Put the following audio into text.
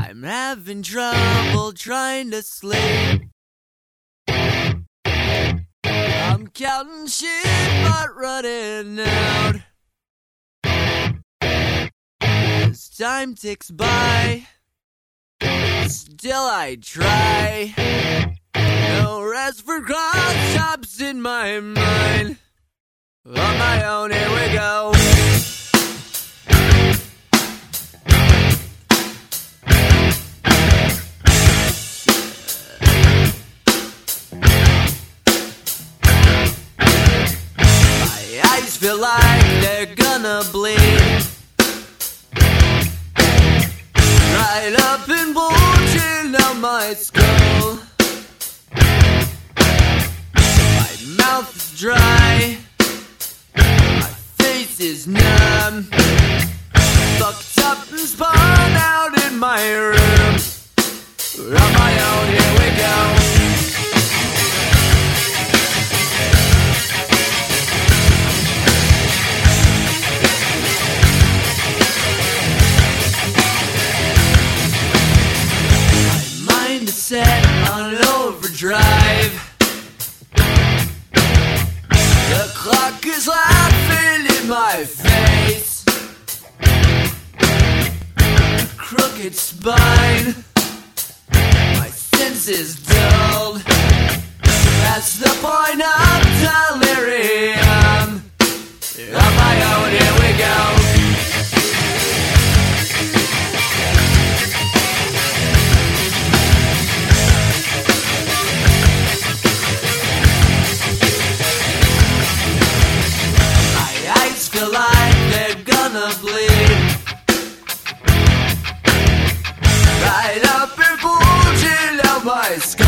I'm having trouble trying to sleep. I'm counting sheep but running out. As time ticks by, still I try. No rest for cross chops in my mind. On my own, here we go. My eyes feel like they're gonna bleed. Right up and bulging out my skull. My mouth is dry. My face is numb. Fucked up and spun out in my room. On my own, here we go. Set on overdrive. The clock is laughing in my face. Crooked spine. My senses dulled. That's the point of delirium. On my own, here we go. Feel like they're gonna bleed. Right up and bulging out my skull.